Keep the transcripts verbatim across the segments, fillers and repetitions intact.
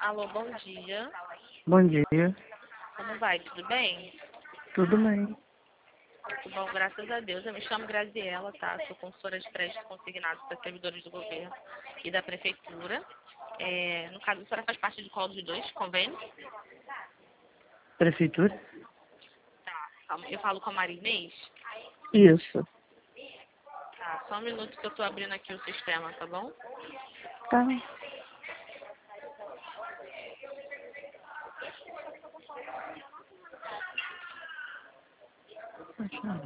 Alô, bom dia. Bom dia, Como vai? Tudo bem? tudo bem? Tudo bom, graças a Deus. Eu me chamo Graziela, tá? Sou consultora de crédito consignado para servidores do governo e da prefeitura. É, no caso, a senhora faz parte de qual dos dois? Convênio? Prefeitura? Tá. Calma, eu falo com a Marinês? Isso, Tá, só um minuto que eu tô abrindo aqui o sistema, tá bom? tá. Tchau.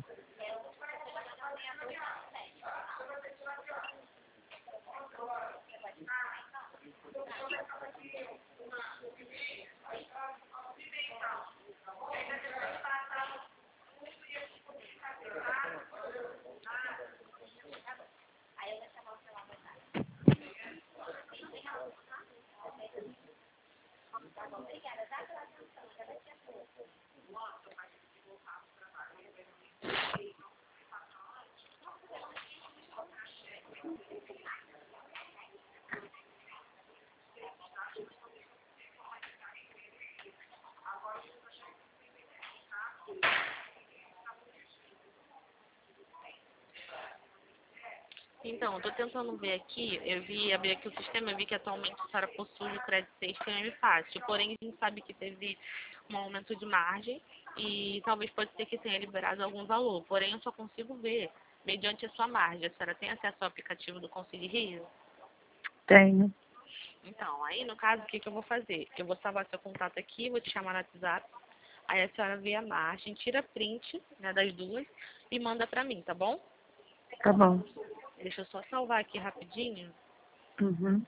Então, eu tô tentando ver aqui, eu vi, abri aqui o sistema, eu vi que atualmente a senhora possui o crédito Safety M Fácil, porém a gente sabe que teve um aumento de margem e talvez pode ser que tenha liberado algum valor, porém eu só consigo ver mediante a sua margem. A senhora tem acesso ao aplicativo do Conselho Rio? Tenho. Então, aí no caso, o que, que eu vou fazer? Eu vou salvar seu contato aqui, vou te chamar no WhatsApp, aí a senhora vê a margem, tira print, né, das duas e manda pra mim, tá bom? Tá bom. Deixa eu só salvar aqui rapidinho. Uhum.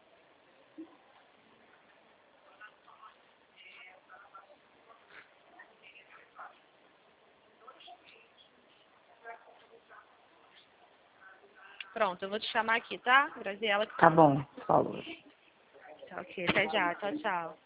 Pronto, eu vou te chamar aqui, tá? Graziela. Tá bom, falou. Tá, ok, até já. Tchau, tchau.